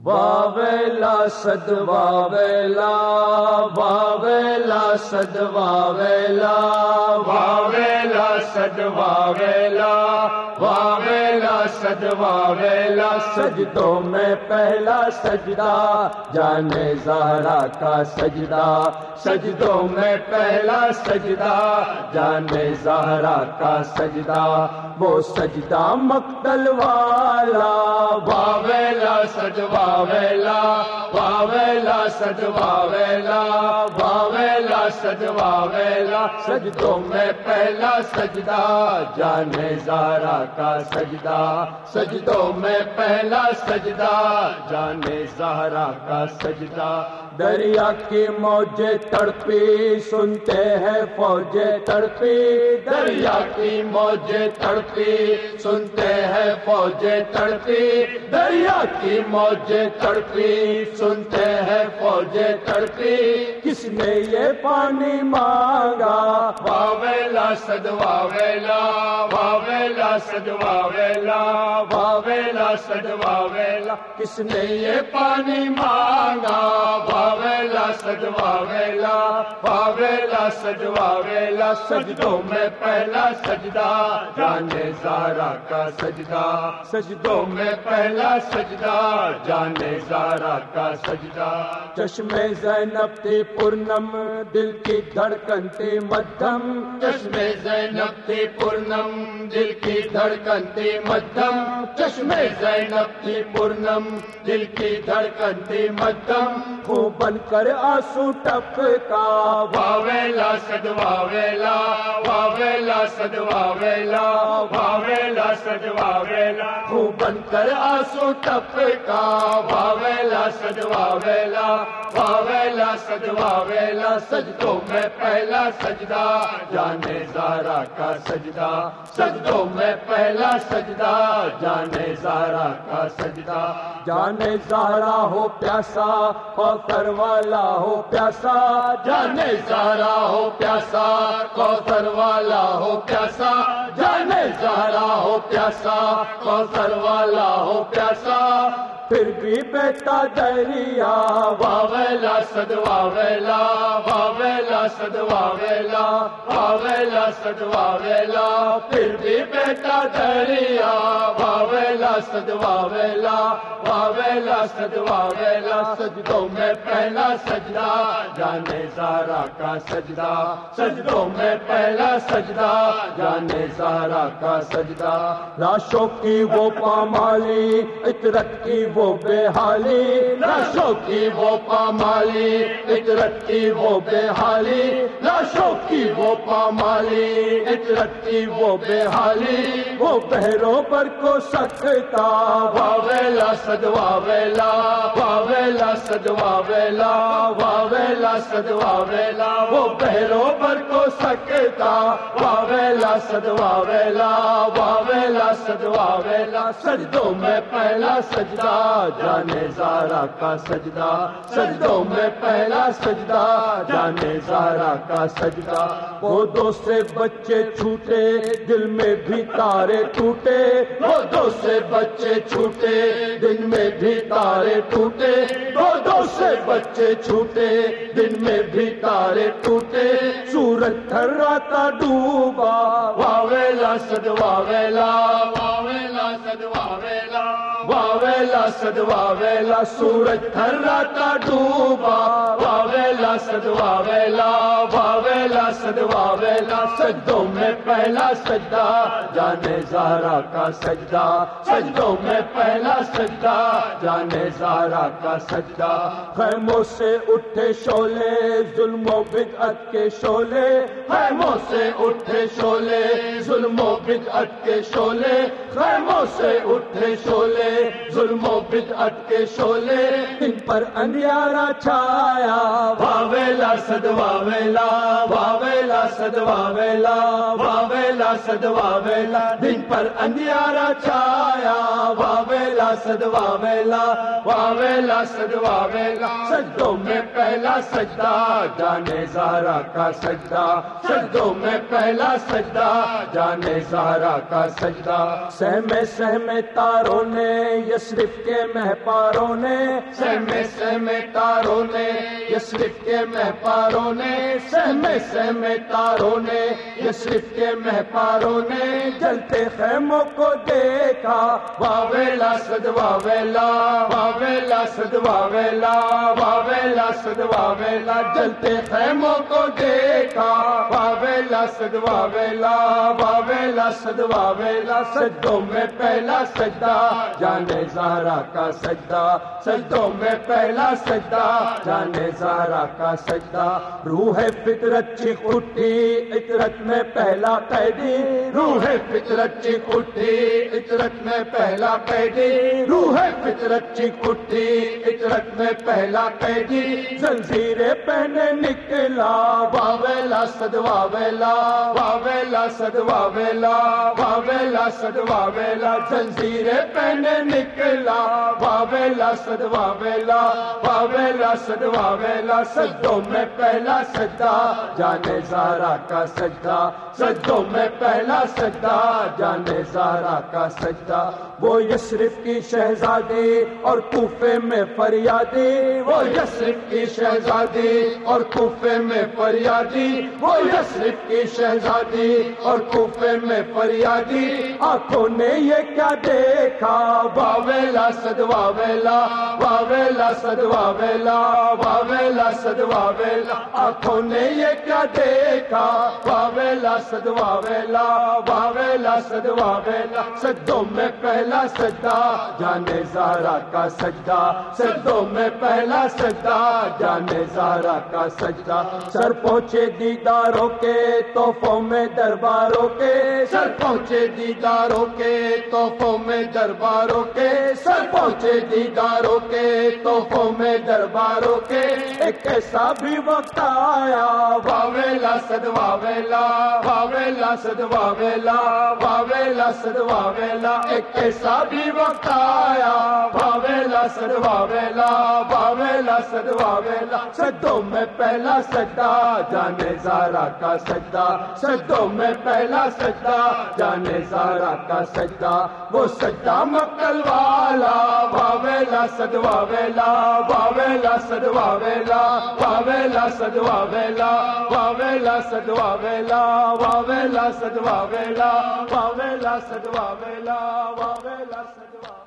واویلا صد واویلا واویلا صد واویلا واویلا صد واویلا واویلا صد واویلا سجدوں میں پہلا سجدہ جانے زہرا کا سجدہ سجدوں میں پہلا سجدہ جانے زہرا کا سجدہ وہ سجدہ مقتل والا واویلا صد واویلا واویلا صد واویلا واویلا صد واویلا سجدوں میں پہلا سجدہ جانے زہرا کا سجدہ سجدوں میں پہلا سجدہ جانے زہرا کا سجدہ دریا کی موجیں تڑپی سنتے ہیں فوجیں تڑپی دریا کی موجیں تڑپی سنتے ہیں فوجیں تڑپی دریا کی موجیں تڑپی سنتے ہیں فوجیں تڑپی کس نے یہ پانی مانگا واویلا صد واویلا واویلا صد واویلا واویلا صد واویلا کس نے یہ پانی مانگا واویلا صد واویلا واویلا صد واویلا سجدوں میں پہلا سجدہ جانے زہرا کا سجدہ سجدوں میں پہلا سجدہ جانے زہرا کا سجدہ چشمے زینب تھی پورنم دل کی دھڑکن تھی مدھم چشمے زینب تھی پورنم دل کی دھڑکن تھی مدھم چشمے زینب تھی پورنم دل کی دھڑکن تھی مدھم وہ بن کر آنسو ٹپکا واویلا صد واویلا واویلا صد واویلا واویلا صد واویلا وہ بن کر آنسو ٹپکا واویلا صد واویلا واویلا صد واویلا سجدوں میں پہلا سجدہ جانے زہرا کا سجدہ سجدوں میں پہلا سجدہ جانے زہرا کا سجدہ جانے زہرا ہو پیاسا کوثر والا ہو پیاسا جانے زہرا ہو پیاسا کوثر والا ہو پیاسا جانے زہرا ہو پیاسا کوثر والا ہو پیاسا پھر بھی بہتا دریا واویلا صد واویلا واویلا صد واویلا واویلا صد واویلا پھر بھی بہتا دریا واویلا صد واویلا واویلا صد واویلا سجدوں میں پہلا سجدہ جانے زہرا کا سجدہ سجدوں میں پہلا سجدہ جانے زہرا کا سجدہ لاشوں کی وہ پامالی عطرت کی وہ بے حالی لاشوں کی وہ پامالی عطرت کی وہ بے حالی لاشوں کی وہ پامالی عطرت کی وہ بے حالی وہ بہروں پر کو سکتا واویلا صد واویلا واویلا صد واویلا واویلا صد واویلا وہ بہروں پر کو سکتا واویلا صد واویلا واویلا صد واویلا سجدوں میں پہلا سجدہ جانے زہرا کا سجدہ سجدوں میں پہلا سجدہ جانے زہرا کا سجدہ وہ دو سے بچے چھوٹے دل میں بھی تارے ٹوٹے وہ دو سے بچے چھوٹے دن میں بھی تارے ٹوٹے وہ دو سے بچے چھوٹے دن میں بھی تارے ٹوٹے سورج تھراتا ڈوبا واویلا صد واویلا واویلا صد واویلا واویلا صد واویلا سورج تھراتا ڈوبا واویلا صد واویلا واویلا صد واویلا سجدوں میں پہلا سجدہ جانے زہرا کا سجدہ سجدوں میں پہلا سجدہ جانے زہرا کا سجدہ خیموں سے اٹھے شعلے ظلم و بدعت کے شعلے خیموں سے اٹھے شعلے ظلم و بدعت کے شعلے خیموں سے اٹھے شعلے ظلم و بدعت کے شعلے ان پر اندھیارا چھایا واویلا صد واویلا واویلا صد واویلا واویلا صد واویلا دن پر اندھیارا چھایا واویلا صد واویلا واویلا صد واویلا سجدوں میں پہلا سجدہ جانے زہرا کا سجدہ سجدوں میں پہلا سجدہ جانے زہرا کا سجدہ سہمے سہمے تاروں نے یثرب کے مہپاروں نے سہمے سہمے تاروں نے یثرب کے مہپاروں نے سہمے سہمے تاروں نے یثرب کے مہپاروں نے جلتے خیموں کو دیکھا واویلا صد واویلا واویلا صد واویلا واویلا صد واویلا جلتے خیموں کو دیکھا واویلا صد واویلا واویلا صد واویلا سجدوں میں پہلا سجدہ جانے زہرا کا سجدہ سجدوں میں پہلا سجدہ جانے زہرا کا سجدہ روح فطرت چیخ اٹھی عطرت میں پہلا قیدی روح فطرت چیخ اٹھی عطرت میں پہلا قیدی روح فطرت چیخ اٹھی عطرت میں پہلا قیدی زنجیریں پہنے نکلا واویلا صد واویلا واویلا صد واویلا واویلا صد واویلا زنجیریں پہنے نکلا واویلا صد واویلا واویلا صد واویلا سجدوں میں پہلا سجدہ جانے زہرا کا سجدہ سجدوں میں پہلا سجدہ جانے زہرا کا سجدہ وہ یثرب کی شہزادی اور کوفے میں فریادی وہ یثرب کی شہزادی اور کوفے میں فریادی وہ یثرب کی شہزادی اور کوفے میں فریادی آنکھوں نے یہ کیا دیکھا واویلا صد واویلا واویلا صد واویلا واویلا صد واویلا آنکھوں نے یہ کیا دیکھا واویلا صد واویلا واویلا صد واویلا سجدوں میں پہلا سجدہ جانے زہرا کا سجدہ سجدوں میں پہلا سجدہ جانے زہرا کا سجدہ سر پہنچے دیداروں کے تحفوں میں درباروں کے سر پہنچے دیداروں کے تحفوں میں درباروں کے سر پہنچے دیداروں کے تحفوں میں درباروں کے ایک ایسا بھی وقت آیا واویلا صد واویلا واویلا صد واویلا واویلا صد واویلا ایک ایسا بھی وقت آیا واویلا صد واویلا واویلا صد واویلا سجدوں میں پہلا سجدہ جانے زہرا کا سجدہ سجدوں میں پہلا سجدہ جانے زہرا کا سجدہ وہ سجدہ مکل والا واویلا صد واویلا واویلا صد واویلا واویلا صد واویلا واویلا صد واویلا واویلا صد واویلا واویلا صد واویلا واویلا صد واویلا